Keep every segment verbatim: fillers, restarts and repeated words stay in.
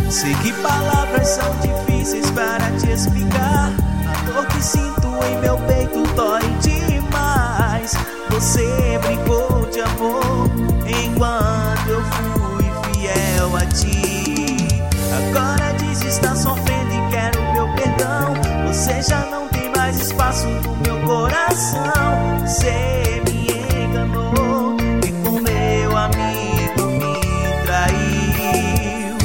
Sei que palavras são difíceis para te explicar. A dor que sinto em meu peito dói demais. Você brincou de amor enquanto eu fui fiel a ti. Agora diz estar sofrendo e quer o meu perdão. Você já não tem mais espaço no meu coração. Você me enganou e com meu amigo me traiu.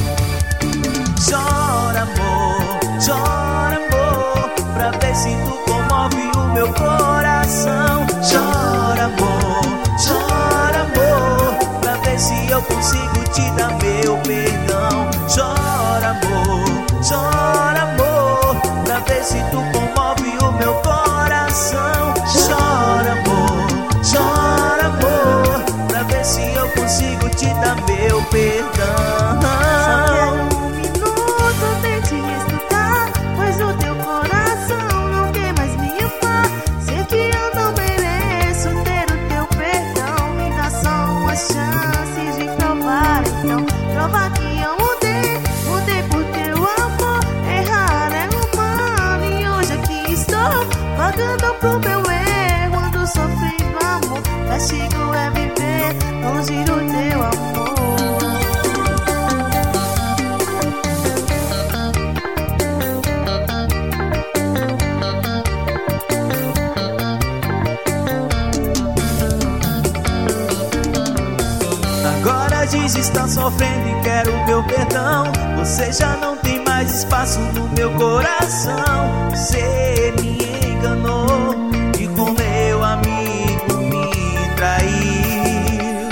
Chora amor, chora amor, pra ver se tu comove o meu coração. Chora amor, chora amor, pra ver se eu consigo te dar meu perdão. Chora amor, chora amor, pra ver se tu comove o meu coração. Chora amor, chora amor, pra ver se eu consigo te dar meu perdão. Só quero um minuto de te escutar, pois o teu coração não quer mais me amar. Sei que eu não mereço ter o teu perdão. Me dá só uma chance de provar, então prova que eu mudei, mudei por teu amor. Errar é humano e hoje aqui estou, pagando pro meu erro. Ando sofrendo amor, castigo é viver longe do teu amor. Agora diz estar sofrendo e quer o meu perdão. Você já não tem mais espaço no meu coração. Você me enganou e com meu amigo me traiu.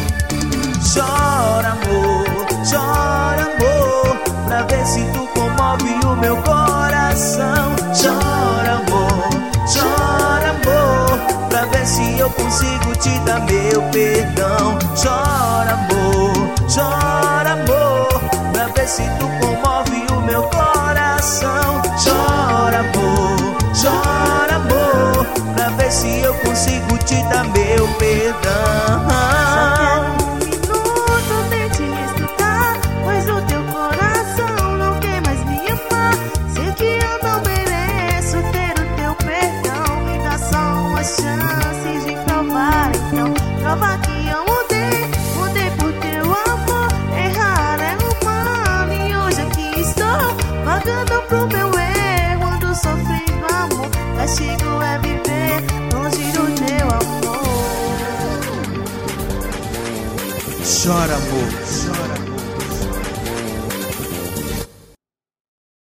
Chora amor, chora amor, pra ver se tu comove o meu coração. Chora amor, chora amor, pra ver se eu consigo te dar meu perdão. Chora amor, chora amor, pra ver se tu comove o meu coração. Chora amor, chora amor, pra ver se eu consigo te dar meu perdão. Só quero um minuto de te escutar, pois o teu coração não quer mais me amar. Sei que eu não mereço ter o teu perdão. Me dá só uma chance de provar, então prova que eu mudei, mudei por teu amor. Errar é humano e hoje aqui estou, pagando pro meu erro. Ando sofrendo amor, castigo é viver longe do teu amor. Chora amor, chora.